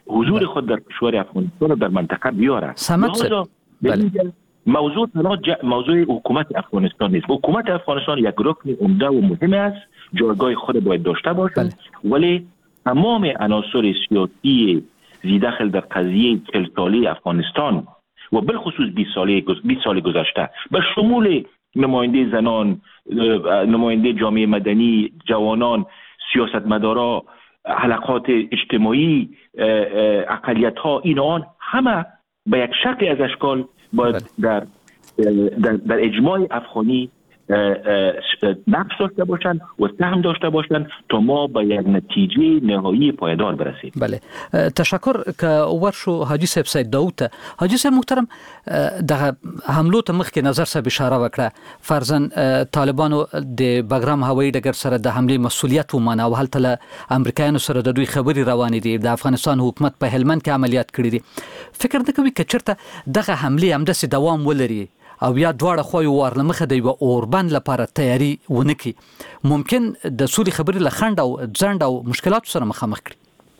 حضور خود در کشور افغانستان و در منطقه بیاره. بله. موضوع موضوع حکومت افغانستان نیست. حکومت افغانستان یک رکن عمده و مهم است، جایگاه خود باید داشته باشد. بله. ولی تمام عناصر سیاسی زی دخل در قضیه چهل ساله افغانستان و بالخصوص بیست ساله بیست سال گذشته به شمول نماینده زنان، نماینده جامعه مدنی، جوانان، سیاستمدارا، حلقات اجتماعی، اقلیت ها، این آن همه به یک شکل از اشکال باید در در, در اجماع افغانی نقش داشته باشند و سهم داشته باشند تا ما به یک نتیجه نهایی پایدار برسیم. بله، تشکر که ورشو حاجی صاحب سید داوود. حاجی صاحب محترم، د حملو ته مخکې نظر صاحب اشاره وکړه، فرضاً طالبانو د بګرام هوایي ډګر سره د حمله مسؤلیت ومنه او هلته له امریکایانو سره د دوی خبرې روانې دي، د افغانستان حکومت په هلمند کې عملیات کړي دي. فکر نه کوي که چېرته دغه حملې همداسې دوام ولري او یا دواړه خواوې وارلمخه د یوه اوربند لپاره تیاری ونه کړي، ممکن د سولې خبرې له خنډ او ځنډ او مشکلاتو سره مخامخ کړي؟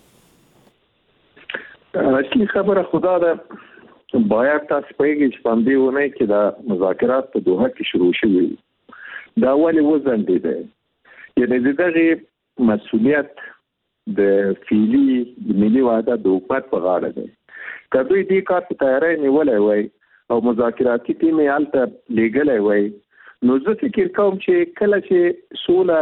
اصلي خبره خدا ده، باید تاسو پوهیږئ چې په همدې اونۍ کې د مذاکرات په دوحه کې شروع شوي، دا ولې وځنډېدی؟ یعنې د دغې مسؤلیت د فعلي ملي وحدت د حکومت په غاړه دی. که دوی دې کار په تیاری نیولی وای او مذاکراتي ټیم یې هلته لیږلی وای، نو زه فکر کوم چې کله چې سوله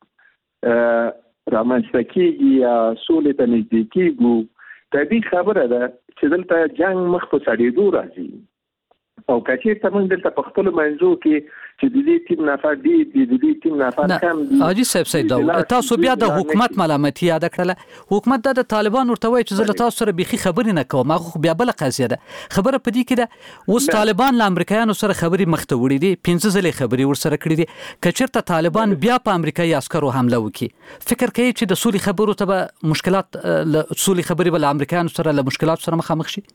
رامنځته کېږي یا سولې ته نږدې کېږو، طبیعي خبره ده چې دلته جنګ مخ په سړېدو راځي. او که چېرته موږ دلته په خپلو منځو کې چې د دې ټیم نفر ډېر دي، د دې ټیم نفر کم دي. حاجي صاحب سید داود، تاسو بیا د حکومت ملامتي یاده کړله. حکومت دا د طالبان ورته وایي چې زه له تاسو سره بیخي خبرې نه کوم، هغه خو بیا بله قضیه ده. خبره په دې کې ده اوس طالبان له امریکایانو سره خبرې مخ ته وړي دي، پنځه ځلې خبرې ورسره کړي دي. که چېرته طالبان بیا په امریکایي عسکرو حمله وکړي، فکر کوي چې د سولې خبرو ته به مشکلات له سولې خبرې به له امریکایانو سره له مشکلاتو سره مخامخ شي؟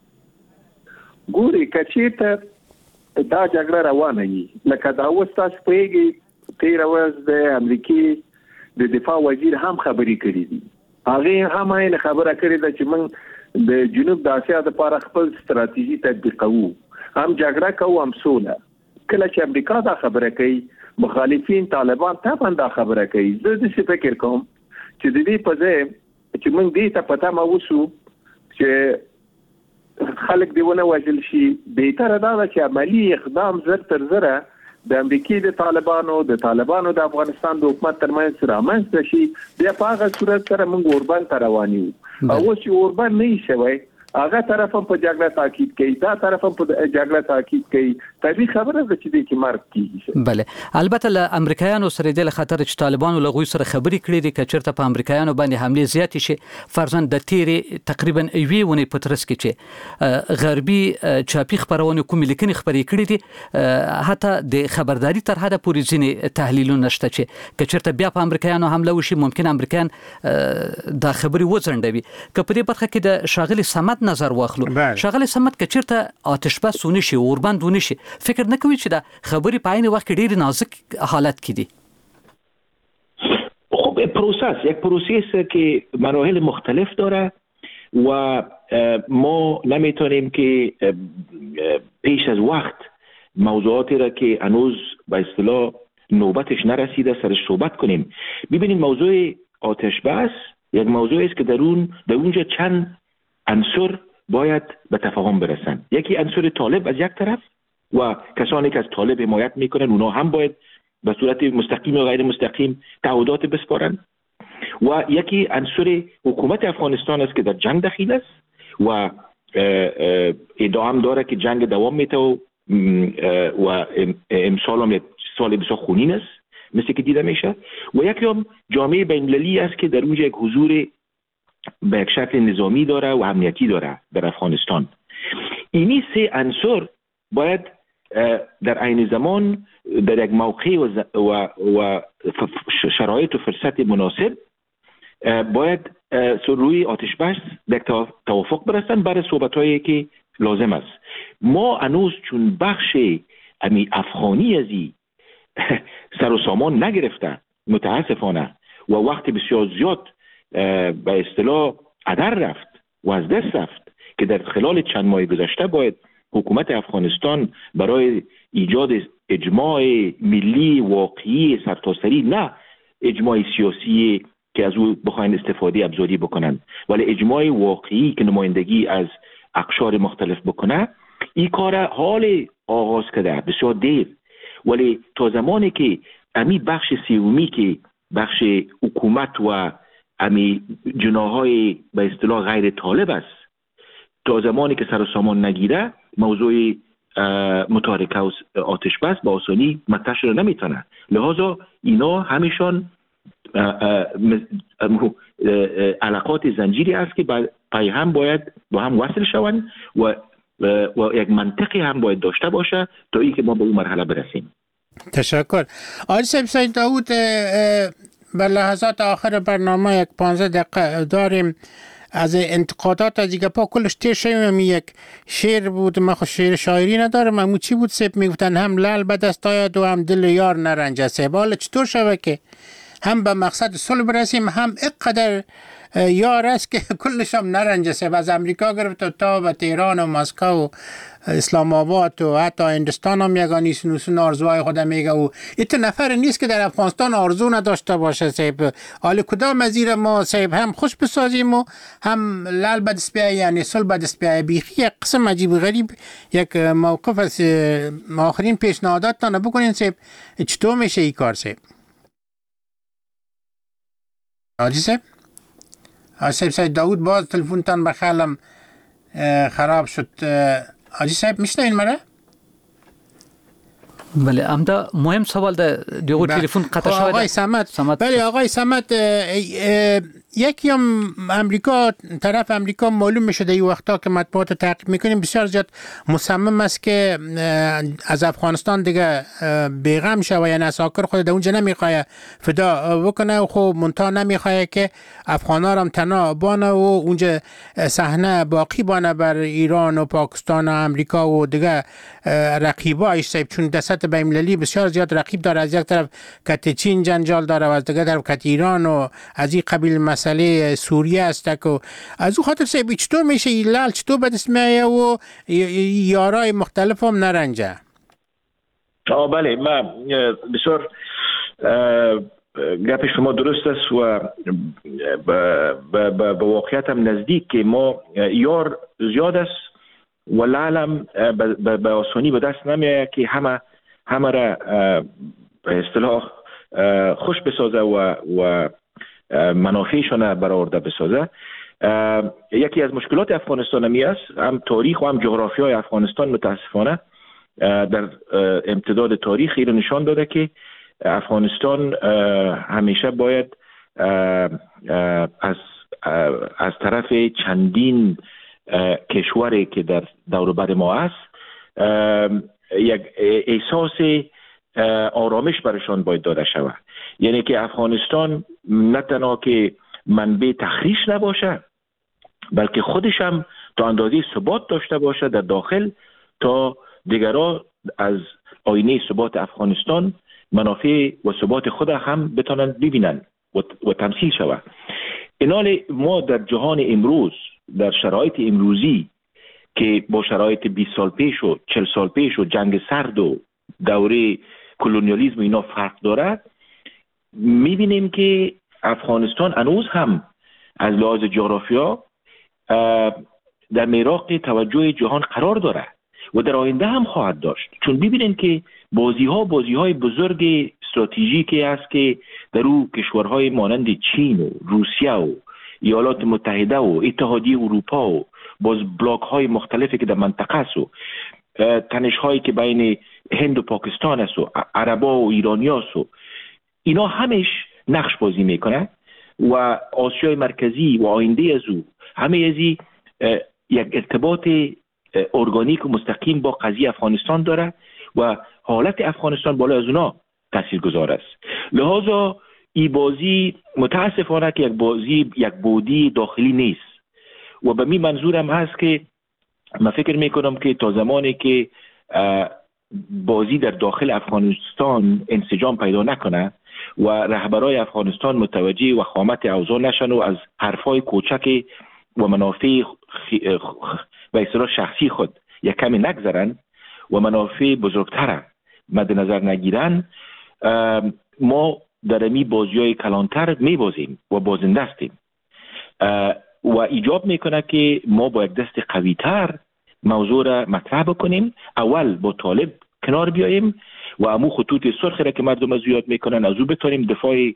ګوري که چېرته دا جګړه روانه وي، لکه دا اوس تاسو پوهېږئ تېره ورځ د امریکې د دفاع وزیر هم خبرې کړي دي، هغې هم عین خبره کړې ده چې موږ د جنوب د اسیا دپاره خپل ستراتیژي تطبیقوو، هم جګړه کوو هم سوله. کله چې امریکا دا خبره کوي، مخالفین طالبان طبعا دا خبره کوي. زه داسې فکر کوم چې د دې په ځای چې موږ دې ته په تمه اوسو چې خلک دی ونه وژل شي، بهتره دا ده چې عملي اقدام زر تر زره د امریکې د طالبانو د طالبانو د افغانستان د حکومت ترمنځ رامنځته شي. بیا په هغه صورت سره موږ اوربند ته روان یو. او اوس چې اوربند نه وي شوی، هغه طرف هم په جګړه تاکید کوي، دا طرف هم په جګړه تاکید کوي. طبیعي خبره ده چې دې کې مرګ کېږي. بله، البته له امریکایانو سره دې له خطره چې طالبانو له هغوی سره خبرې کړې دي، که چېرته په امریکایانو باندې حملې زیاتې شي، فرضاً د تېرې تقریبا یوې اونۍ په ترڅ کې چې غربي چاپي خپرونې کومې لیکنې خپرې کړې دي، حتی د خبرداري تر حده پورې ځینې تحلیلونه شته چې که چېرته بیا په امریکایانو حمله وشي، ممکن امریکایان دا خبرې وځنډوي. که په دې برخه کې د ښاغلي صمد نظر واخلو، ښاغلي صمد، که چېرته آتش بس ونه شي، اوربند ونه شي، فکر نه کوي چې دا خبرې په عین وخت کې ډېر نازک حالت کې دي؟ خب پروسس یک پروسس که مراحل مختلف داره و ما نمیتونیم که پیش از وقت موضوعاتی را که هنوز به اصطلاح نوبتش نرسیده سرش صحبت کنیم. ببینید موضوع آتش بس یک موضوع است که در اون در اونجا چند عنصر باید به تفاهم برسن. یکی عنصر طالب از یک طرف و کسانی که از طالب حمایت میکنن، اونا هم باید به صورت مستقیم و غیر مستقیم تعهدات بسپارن. و یکی عنصر حکومت افغانستان است که در جنگ دخیل است و ادعا هم داره که جنگ دوام میته و امسال هم یک سال بسیار خونین است مثل که دیده میشه. و یکی هم جامعه بین‌المللی است که در اونجا یک حضور به یک شکل نظامی داره و امنیتی داره در افغانستان. اینی سه عنصر باید در عین زمان در یک موقع و, و, و شرایط و فرصت مناسب باید روی آتش بس در توافق برسن برای صحبت‌هایی که لازم است. ما هنوز چون بخش امی افغانی ازی سر و سامان نگرفته متاسفانه و وقت بسیار زیاد به اصطلاح هدر رفت و از دست رفت که در خلال چند ماه گذشته باید حکومت افغانستان برای ایجاد اجماع ملی واقعی سرتاسری، نه اجماع سیاسی که از او بخواین استفاده ابزاری بکنن، ولی اجماع واقعی که نمایندگی از اقشار مختلف بکنه، این کار حال آغاز کرده بسیار دیر. ولی تا زمانی که امی بخش سیومی که بخش حکومت و امی جناهای به اصطلاح غیر طالب است، تا زمانی که سر و سامان نگیره، موضوع متارکه و آتش بس با آسانی مطرح شده نمیتونه. لحاظا اینا همیشان علاقات زنجیری است که پای هم باید با هم وصل شوند و و یک منطقی هم باید داشته باشه تا اینکه ما به اون مرحله برسیم. تشکر. آقای سید داوود، به لحظات آخر برنامه یک پانزده دقیقه داریم. از انتقادات از دیگه پا کلش تیر شویم. یک شعر بود، من خود شعر شاعری ندارم، اما چی بود سیب میگفتن هم لال به دست آید و هم دل یار نرنجه. سیب حالا چطور شوه که هم به مقصد صلح برسیم، هم اینقدر یار است که کلش هم نرنجه. سیب از امریکا گرفت تا به تهران و مسکو و اسلام آباد و حتی هندوستان هم یگانی سنوسون آرزوهای خود میگه و ایت نفر نیست که در افغانستان آرزو نداشته باشه. سیب حالا کدام وزیر ما سیب هم خوش بسازیم و هم لال به دست بیایه، یعنی صلح به دست بیایه. بیخی یک قسم عجیب غریب یک موقف از آخرین پیشنهاداتتان بکنین سیب. چطور میشه این کار سیب؟ آجی سیب؟ آجی سیب سید داوود باز تلفونتان بخیالم خراب شد. حاجی صاحب میشنوین مرا؟ بله، امدا مهم سوال ده دیگه تلفن قطع شده. آقای صمد. بله آقای صمد، یکی هم امریکا، طرف امریکا معلوم میشه در این وقتا که مطبوعات تعقیب میکنیم بسیار زیاد مصمم است که از افغانستان دیگه بیغم شه و یعنی اساکر خود در اونجا نمیخواه فدا بکنه و خب منتها نمیخواه که افغانا هم تنها بانه و اونجا صحنه باقی بانه بر ایران و پاکستان و امریکا و دیگه رقیبایش سیب، چون دست بین‌المللی بسیار زیاد رقیب داره. از یک طرف کت چین جنجال داره و از دیگه طرف کت ایران و از این قبیل مسئله سوریه است که از او خاطر سیب چطور میشه این لال چطور به دست میایه و یارای مختلف هم نرنجه؟ آه بله، من بسیار گپ شما درست است و به واقعیت هم نزدیک که ما یار زیاد است و لالم به آسانی به دست نمیایه که همه همه را به اصطلاح خوش بسازه و و منافعشان برآورده بسازه. یکی از مشکلات افغانستان می است، هم تاریخ و هم جغرافیای افغانستان متاسفانه در امتداد تاریخ ایران نشان داده که افغانستان همیشه باید از از طرف چندین کشوری که در دور و بر ما است یک احساس آرامش برشان باید داده شود. یعنی که افغانستان نه تنها که منبع تخریش نباشه، بلکه خودش هم تا اندازه ثبات داشته باشه در داخل تا دیگران از آینه ثبات افغانستان منافع و ثبات خود هم بتونن ببینن و, و تمثیل شود. اینال ما در جهان امروز، در شرایط امروزی که با شرایط بیست سال پیش و چهل سال پیش و جنگ سرد و دوره کلونیالیسم اینا فرق داره، میبینیم که افغانستان هنوز هم از لحاظ جغرافیا در میراق توجه جهان قرار داره و در آینده هم خواهد داشت. چون ببینیم که بازی ها بازی های بزرگ استراتژیکی است که در او کشورهای مانند چین و روسیه و ایالات متحده و اتحادیه اروپا و باز بلاک های مختلفی که در منطقه است و تنش هایی که بین هند و پاکستان است و عربا و ایرانی است و اینا همش نقش بازی میکنه و آسیای مرکزی و آینده از او همه ازی یک ارتباط ارگانیک و مستقیم با قضیه افغانستان داره و حالت افغانستان بالا از اونا تاثیرگذار است. لذا این بازی متاسفانه که یک بازی یک بودی داخلی نیست و به می منظورم هست که من فکر میکنم که تا زمانی که بازی در داخل افغانستان انسجام پیدا نکنه و رهبرای افغانستان متوجه و خامت اوضاع نشن و از حرفای کوچک و منافع و اصطلاح شخصی خود یک کمی نگذارن و منافع بزرگتر مد نظر نگیرن، ما در امی بازی‌های کلانتر میبازیم و بازنده هستیم و ایجاب میکنه که ما با یک دست قوی‌تر موضوع را مطرح بکنیم. اول با طالب کنار بیاییم و امو خطوط سرخی را که مردم از یاد میکنن از او بتونیم دفاع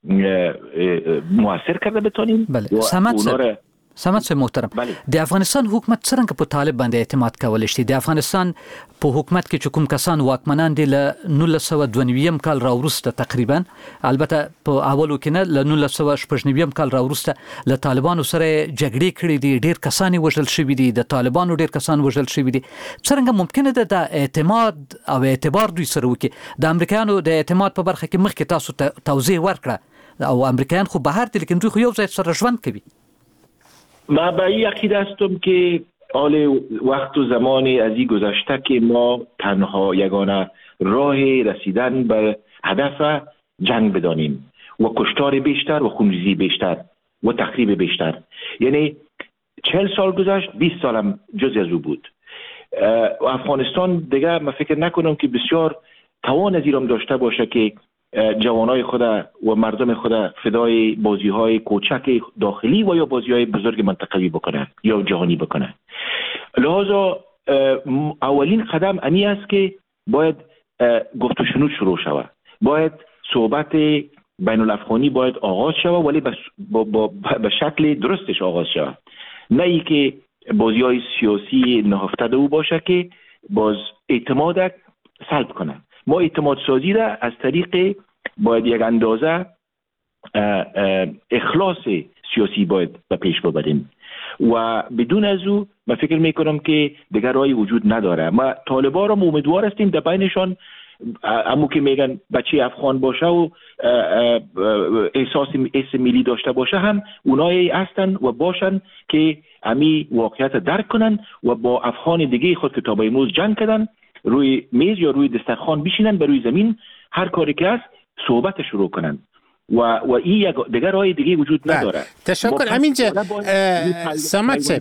موثر کرده بتونیم. بله. سمت سمت محترم، د افغانستان حکومت څنګه په طالب باندې اعتماد کولای شي؟ د افغانستان په حکومت کې چې کوم کسان واکمنان دي له نولس سوه دوه نوي کال راوروسته تقریبا، البته په اولو کې نه، له نولس سوه شپږ نوي کال راوروسته له طالبانو سره جګړې کړې دي، ډېر کسان وژل شوي دي، د طالبانو ډېر کسان وژل شوي دي. څنګه ممکنه ده د اعتماد او اعتبار دوی سره وکړي؟ د امریکایانو د اعتماد په برخه کې مخکې تاسو ته توضیح ورکړه، او امریکایان خو بهر دي لیکن دوی خو یو ځای سره ژوند کوي. ما به این عقیده هستم که حال وقت و زمانی از این گذشته که ما تنها یگانه راه رسیدن به هدف جنگ بدانیم و کشتار بیشتر و خونریزی بیشتر و تخریب بیشتر. یعنی چهل سال گذشت، بیست سالم جزی از او بود. افغانستان دیگه من فکر نکنم که بسیار توان از ایران داشته باشه که جوانای خود و مردم خود فدای بازی‌های کوچک داخلی و یا بازی‌های بزرگ منطقوی بکنه یا جهانی بکنه. لذا اولین قدم امی است که باید گفت و شنود شروع شود، باید صحبت بین الافغانی باید آغاز شود، ولی به شکل درستش آغاز شود، نه ای که بازی‌های سیاسی نهفته او باشه که باز اعتماد سلب کنه. ما اعتماد سازی را از طریق باید یک اندازه اخلاص سیاسی باید به پیش ببریم و بدون از او من فکر میکنم که دیگر راهی وجود نداره. ما طالبان را امیدوار هستیم در بینشان امو که میگن بچه افغان باشه و احساس اسم ملی داشته باشه هم اونایی هستن و باشن که امی واقعیت درک کنن و با افغان دیگه خود که تا به امروز جنگ کردن روی میز یا روی دسترخوان بشینن، به روی زمین هر کاری که هست صحبت شروع کنن و و این یک دیگر راه دیگه وجود نداره. تشکر. همینجا سمت سه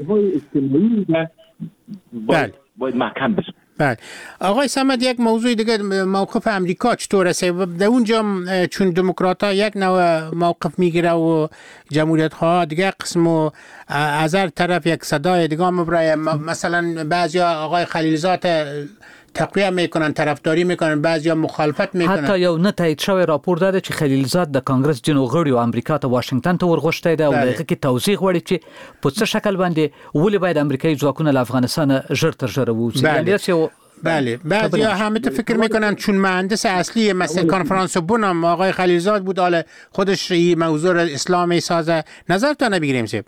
باید, باید محکم بشه. بله آقای صمد، یک موضوع دیگه موقف امریکا چطور است؟ در اونجا چون دموکرات ها یک نوع موقف میگیره و جمهوریت ها دیگه قسم و از هر طرف یک صدای دیگه مبرای، مثلا بعضی آقای خلیلزاد تقویه میکنن، طرفداری میکنن، بعضیا مخالفت میکنن. حتی یو نه تایید شوی راپور داده چې خلیلزاد د کانګرس جنو غړي او امریکا ته واشنگټن ته ورغښتې ده او هغه کې توضیح غواړي چې په څه شکل باندې ولې باید امریکایي ځواکونه له افغانستان ژر تر ژره ووځي. یعنی بله بعضیا همه تو فکر میکنن چون مهندس اصلی مثل کنفرانس بونم آقای خلیلزاد بود، حالا خودش این موضوع اسلامی سازه. نظرتون بگیریم چه؟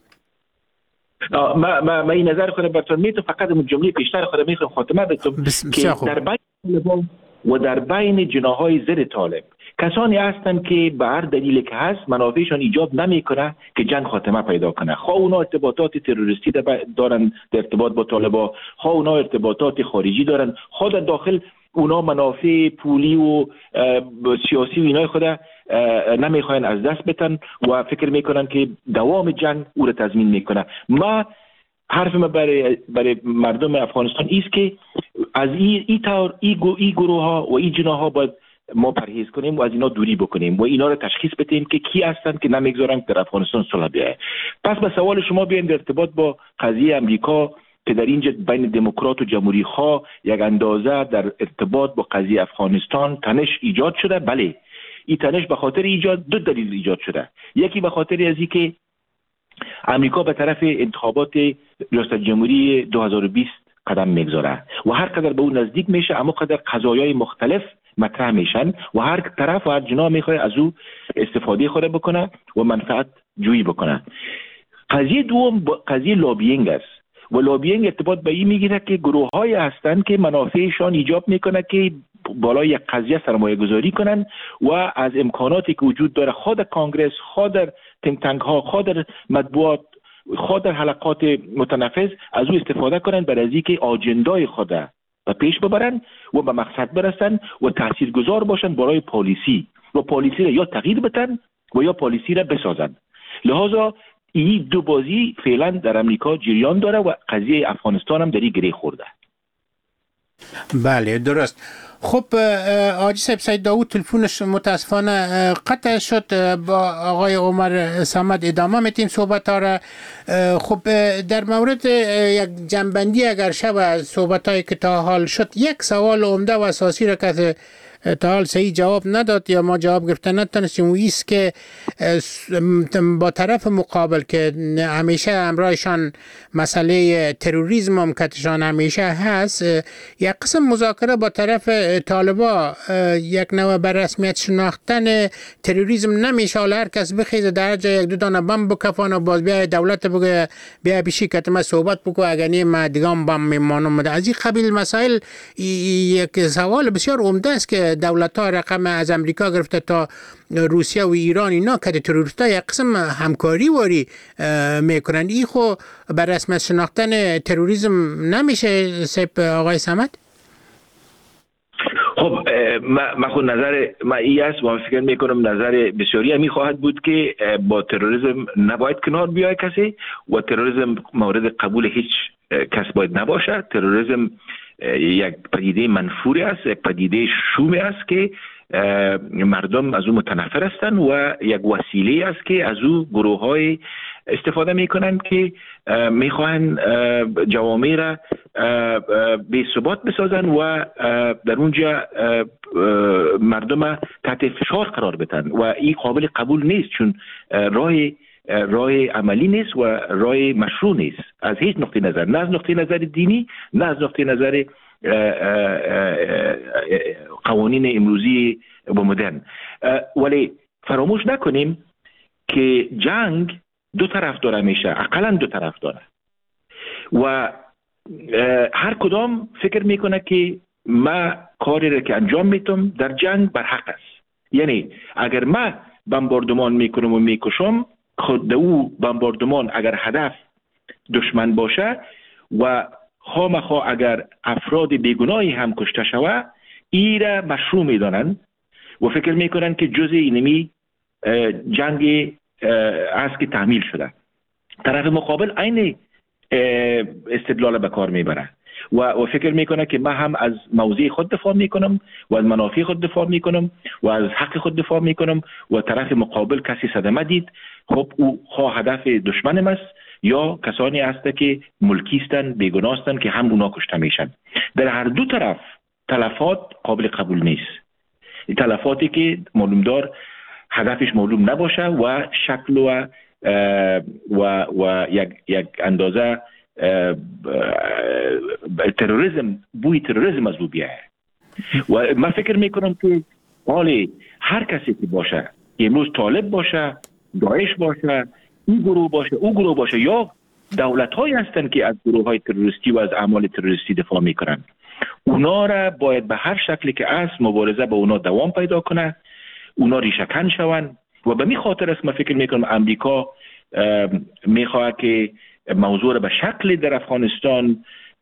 ما ما ما این نظر خود براتون میتونم فقط اون جمله پیشتر خود میخوام خاتمه بدم که در بین و در بین جناحهای ضد طالب کسانی هستند که به هر دلیلی که هست منافعشان ایجاب نمیکنه که جنگ خاتمه پیدا کنه. خواه اونا ارتباطات تروریستی دارن در ارتباط با طالبا، خواه اونا ارتباطات خارجی دارن، خواه در داخل اونا منافع پولی و سیاسی و اینای خود نمیخواین از دست بدن و فکر میکنن که دوام جنگ او را تضمین میکنه. ما حرف ما برای برای مردم افغانستان است که از این ای طور ای, ای گروه ها و ای جناح ها باید ما پرهیز کنیم و از اینا دوری بکنیم و اینا را تشخیص بدیم که کی هستند که نمیگذارن در افغانستان صلح بیاید. پس به سوال شما بیاین در ارتباط با قضیه امریکا که در اینجا بین دموکرات و جمهوری خواه یک اندازه در ارتباط با قضیه افغانستان تنش ایجاد شده. بله این تنش به خاطر ایجاد دو دلیل ایجاد شده. یکی به خاطر از اینکه امریکا به طرف انتخابات ریاست جمهوری دو هزار و بیست قدم میگذاره و هر قدر به اون نزدیک میشه اما قدر قضایای مختلف مطرح میشن و هر طرف و هر جناح میخواد از او استفاده خود بکنه و منفعت جویی بکنه. قضیه دوم قضیه لابینگ است و لابینگ ارتباط به این میگیره که گروه های هستند که منافعشان ایجاب میکنه که بالای یک قضیه سرمایه گذاری کنن و از امکاناتی که وجود داره خود کانگرس، خود در تینک تانک ها، خود در مطبوعات، خود در حلقات متنفذ از او استفاده کنن برای اینکه آجندای خود و پیش ببرن و به مقصد برسن و تاثیرگذار باشن برای پالیسی و پالیسی را یا تغییر بدن و یا پالیسی را بسازن. لذا این دو بازی فعلا در امریکا جریان داره و قضیه افغانستان هم در این گره خورده. بله درست. خب حاجی صاحب سید داوود تلفنش متاسفانه قطع شد. با آقای عمر صمد ادامه میتیم صحبت ها را. خب در مورد یک جنبندی اگر شب صحبت هایی که تا حال شد، یک سوال عمده و اساسی را که تا حال صحیح جواب نداد یا ما جواب گرفتن نتونستیم و ایست که با طرف مقابل که همیشه همراهشان مسئله تروریسم هم کتشان همیشه هست، یک قسم مذاکره با طرف طالبا یک نوع بر رسمیت شناختن تروریسم نمیشه. حالا هر کس بخیزه در جای یک دو دانه بم بکفان و باز بیا دولت بگه بیا بیشی که ما صحبت بکو اگر نیم ما دیگام بم میمانم. از این قبیل مسائل یک سوال بسیار عمده است که دولت ها رقم از امریکا گرفته تا روسیه و ایران اینا که تروریست ها یک قسم همکاری واری میکنن. این خو بر رسمیت شناختن تروریسم نمیشه سیب آقای صمد؟ خب من خود نظر من ای است و فکر میکنم نظر بسیاری همی خواهد بود که با تروریسم نباید کنار بیای کسی و تروریسم مورد قبول هیچ کس باید نباشه. تروریسم یک پدیده منفوری است، یک پدیده شومی است که مردم از او متنفر هستند و یک وسیله است که از او گروه های استفاده میکنند که میخواهند جوامع را بی ثبات بسازن و در اونجا مردم تحت فشار قرار بدن و این قابل قبول نیست، چون راه راه عملی نیست و راه مشروع نیست از هیچ نقطه نظر، نه از نقطه نظر دینی نه از نقطه نظر قوانین امروزی و مدرن. ولی فراموش نکنیم که جنگ دو طرف داره، میشه اقلا دو طرف داره و هر کدام فکر میکنه که ما کاری را که انجام میتم در جنگ بر حق است. یعنی اگر ما بمباردمان میکنم و میکشم، خود او بمباردمان اگر هدف دشمن باشه و خامخا اگر افراد بیگناهی هم کشته شوه، ای را مشروع میدانند و فکر میکنن که جزء اینمی جنگ است که تحمیل شده. طرف مقابل عین استدلال به کار میبره و فکر میکنه که من هم از موضع خود دفاع میکنم و از منافع خود دفاع میکنم و از حق خود دفاع میکنم و طرف مقابل کسی صدمه دید، خب او خواه هدف دشمنم است یا کسانی هست که ملکی هستند، بیگناه هستند که هم اونا کشته میشن. در هر دو طرف تلفات قابل قبول نیست. این تلفاتی که معلوم دار هدفش معلوم نباشه و شکل و و و یک یک اندازه تروریسم، بوی تروریسم از او بیایه. و من فکر میکنم که حالی هر کسی که باشه، امروز طالب باشه، داعش باشه، این گروه باشه، او گروه باشه، یا دولت هایی هستند که از گروه های تروریستی و از اعمال تروریستی دفاع میکنن، اونا را باید به هر شکلی که است مبارزه با اونا دوام پیدا کنه، اونا ریشه‌کن شون. و به می خاطر است من فکر میکنم امریکا میخواد که موضوع را به شکل در افغانستان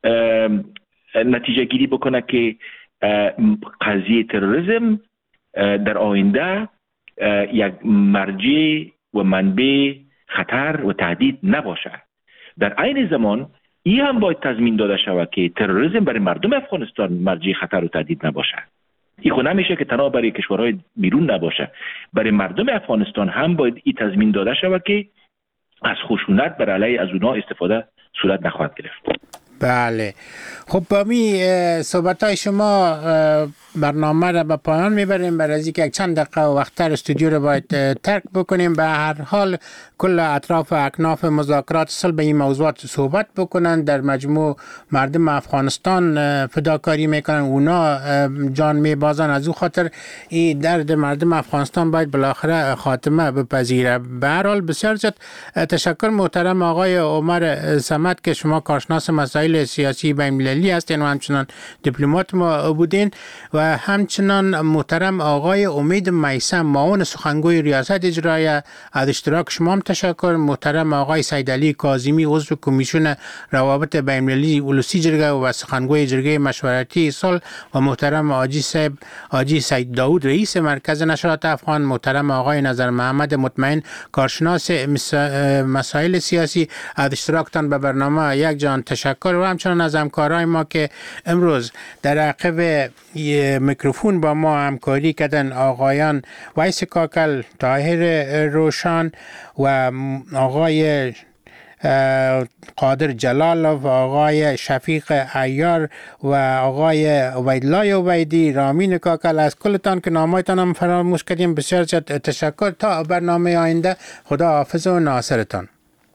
نتیجه گیری بکنه که قضیه تروریسم در آینده یک مرجع و منبع خطر و تهدید نباشه. در عین زمان این هم باید تضمین داده شود که تروریسم برای مردم افغانستان مرجع خطر و تهدید نباشه. این خود نمیشه که تنها برای کشورهای بیرون نباشه، برای مردم افغانستان هم باید این تضمین داده شود که از خشونت بر علیه از اونا استفاده صورت نخواهد گرفت. بله. خب با می صحبت های شما برنامه را به پایان میبریم. برای از اینکه یک چند دقیقه وقتتر استودیو را باید ترک بکنیم. به هر حال کل اطراف و اکناف مذاکرات صلح به این موضوعات صحبت بکنن. در مجموع مردم افغانستان فداکاری میکنن، اونا جان میبازن. از او خاطر این درد مردم افغانستان باید بالاخره خاتمه بپذیره. به هر حال بسیار زیاد تشکر محترم آقای عمر صمد که شما کارشناس مسائل مسائل سیاسی بین‌المللی هستین و همچنان دیپلمات ما بودین و همچنان محترم آقای امید میثم معاون سخنگوی ریاست اجرایه از اشتراک شما هم تشکر. محترم آقای سیدعلی کاظمی عضو کمیسیون روابط بین‌المللی اولوسی جرگه و سخنگوی جرگه مشورتی سال و محترم حاجی صاحب حاجی سید داود رئیس مرکز نشرات افغان، محترم آقای نظر محمد مطمئن کارشناس مسائل سیاسی از اشتراکتان به برنامه یک جان تشکر و همچنان از همکارای ما که امروز در عقب میکروفون با ما همکاری کردن، آقایان ویس کاکل، طاهر روشان و آقای قادر جلالov، آقای شفیق عیار و آقای عبیدالله عبیدی، رامین کاکل، از کلتان که نامایتان هم فراموش کردیم بسیار تشکر. تا برنامه آینده خدا حافظ و ناصرتان.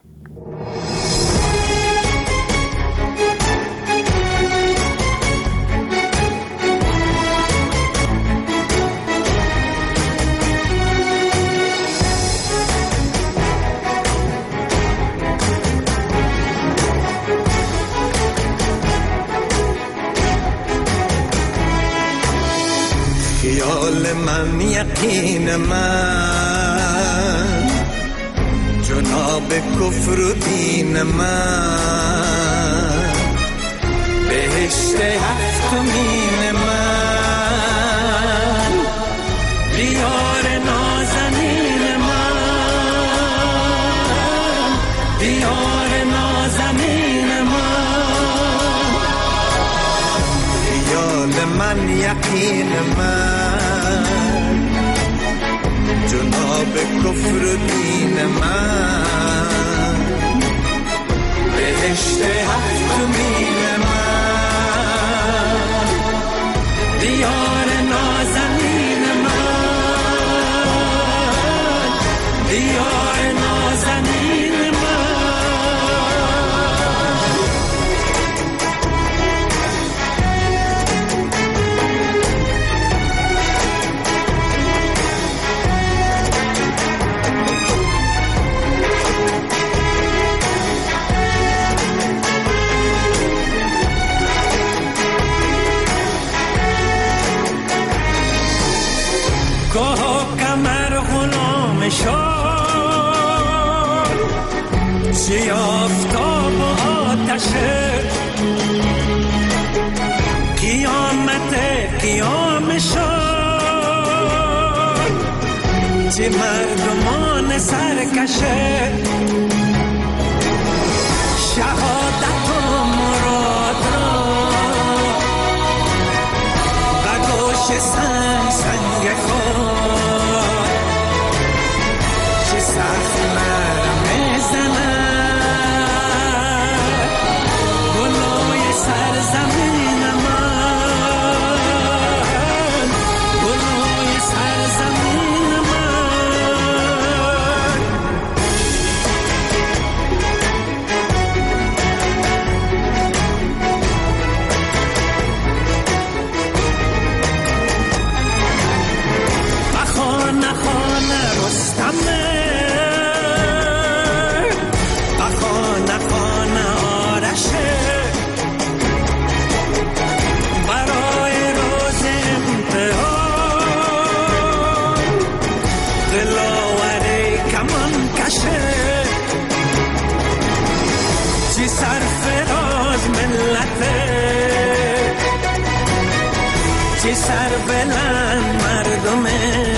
خیال من، یقین من، جناب کفر و دین من، بهشت هفتمین من، دیار نازنین من، دیار نازنین من، خیال من، یقین من، جناب کفر و دین من، بهشت هفتمین من، دیار نازنین من، دیار نازنین چه آفتاب و آتشه، قیامت قیام شد، چه مردمان سرکشه، شهادت و مراد را و گوش سنگ سنگ خود، چه سخت مرم زنه سرزمین من، گلوی سرزمین من. بخانه خانه رستمه، بخانه خانه آرشه، چی سرفراز ملته، چی سر بلند مردمه،